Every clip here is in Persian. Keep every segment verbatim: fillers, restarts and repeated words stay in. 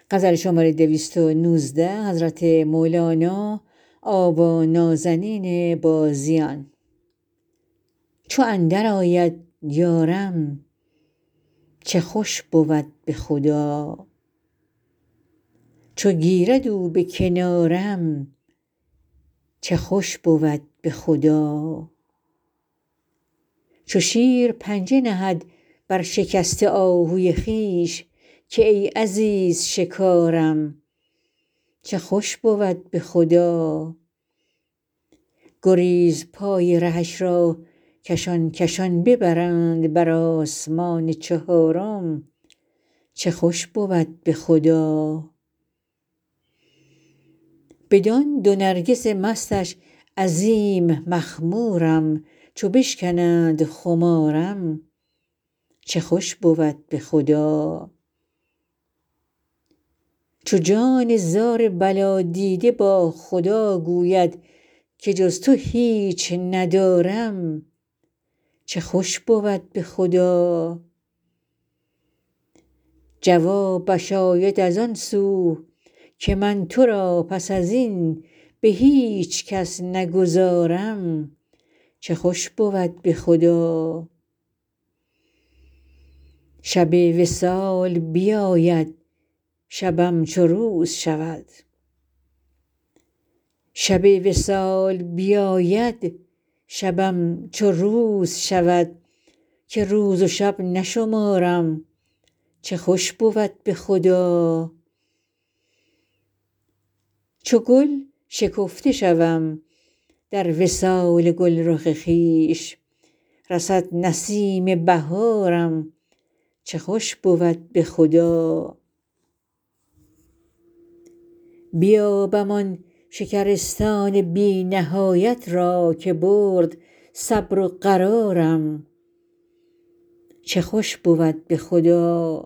چو اندر آید یارم چه خوش بود به خدا چو گیرد او به کنارم چه خوش بود به خدا چو شیر پنجه نهد بر شکسته آهوی خویش که ای عزیز شکارم چه خوش بود به خدا گریزپای رهش را کشان کشان ببرند بر آسمان چهارم چه خوش بود به خدا بدان دو نرگس مستش عظیم مخمورم چو بشکنند خمارم چه خوش بود به خدا چو جان زار بلادیده با خدا گوید که جز تو هیچ ندارم چه خوش بود به خدا جوابش آید از آن سو که من تو را پس از این به هیچ کس نگذارم چه خوش بود به خدا شب وصال بیاید شبم چو روز شود که روز و شب نشمارم چه خوش بود به خدا چو گل شکفته شوم در وصال گلرخ خویش رسد نسیم بهارم چه خوش بود به خدا بیابم آن شکرستان بی نهایت را که برد صبر و قرارم چه خوش بود به خدا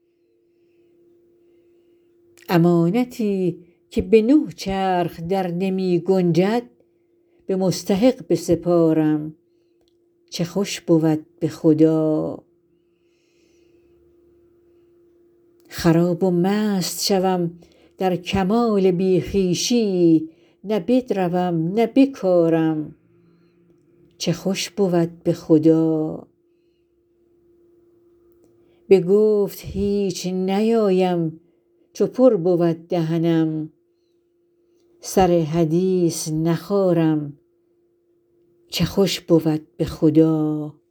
امانتی که به نه چرخ در نمی گنجد به مستحق بسپارم چه خوش بود به خدا خراب و مست شوم در کمال بی خویشی نه بدروم نه بکارم چه خوش بود به خدا بگفت هیچ نیایم چو پر بود دهنم سر حدیث نخارم چه خوش بود به خدا